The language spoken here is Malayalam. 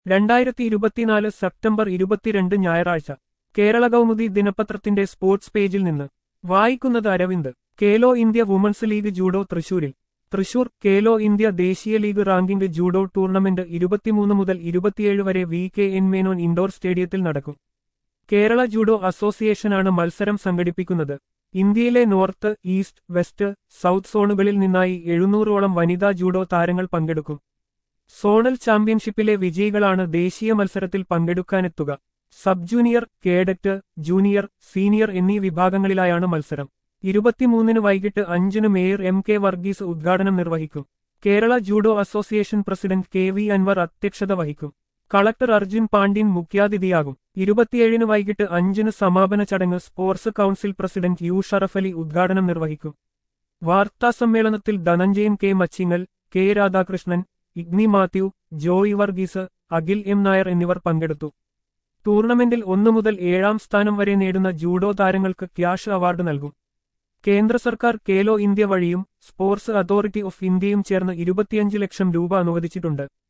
2024 സെപ്റ്റംബർ 22 ഞായറാഴ്ച കേരള കൗമുദി ദിനപത്രത്തിന്റെ സ്പോർട്സ് പേജിൽ നിന്ന് വായിക്കുന്നത് Aravind. Khelo India women's league judo തൃശൂരിൽ. തൃശൂർ കേലോ ഇന്ത്യ ദേശീയ ലീഗ് റാങ്കിംഗ് ജൂഡോ ടൂർണമെന്റ് 23 മുതൽ 27 വരെ VKN മേനോൻ ഇൻഡോർ സ്റ്റേഡിയത്തിൽ നടക്കും. കേരള ജൂഡോ അസോസിയേഷനാണ് മത്സരം സംഘടിപ്പിക്കുന്നത്. ഇന്ത്യയിലെ നോർത്ത്, ഈസ്റ്റ്, വെസ്റ്റ്, സൗത്ത് സോണുകളിൽ നിന്നായി 700ഓളം വനിതാ ജൂഡോ താരങ്ങൾ പങ്കെടുക്കും. സോണൽ ചാമ്പ്യൻഷിപ്പിലെ വിജയികളാണ് ദേശീയ മത്സരത്തിൽ പങ്കെടുക്കാനെത്തുക. Sub junior, cadet, junior, senior എന്നീ വിഭാഗങ്ങളിലായാണ് മത്സരം. 23 വൈകിട്ട് 5 മേയർ MK വർഗീസ് ഉദ്ഘാടനം നിർവഹിക്കും. Kerala judo association president KV Anwar അധ്യക്ഷത വഹിക്കും. കളക്ടർ അർജുൻ പാണ്ഡ്യൻ മുഖ്യാതിഥിയാകും. 27 വൈകിട്ട് 5 സമാപന ചടങ്ങ് sports council president U Sharafali ഉദ്ഘാടനം നിർവഹിക്കും. വാർത്താസമ്മേളനത്തിൽ Dhananjayan K Machingal, K Radhakrishnan, Igni Mathew, Joy Varghese, Akhil M Nair എന്നിവർ പങ്കെടുത്തു. ടൂർണമെന്റിൽ 1 മുതൽ 7ാം സ്ഥാനം വരെ നേടുന്ന ജൂഡോ താരങ്ങൾക്ക് ക്യാഷ് അവാർഡ് നൽകും. കേന്ദ്ര സർക്കാർ കേലോ ഇന്ത്യ വഴിയും സ്പോർട്സ് അതോറിറ്റി ഓഫ് ഇന്ത്യയും ചേർന്ന് 25 ലക്ഷം രൂപ അനുവദിച്ചിട്ടുണ്ട്.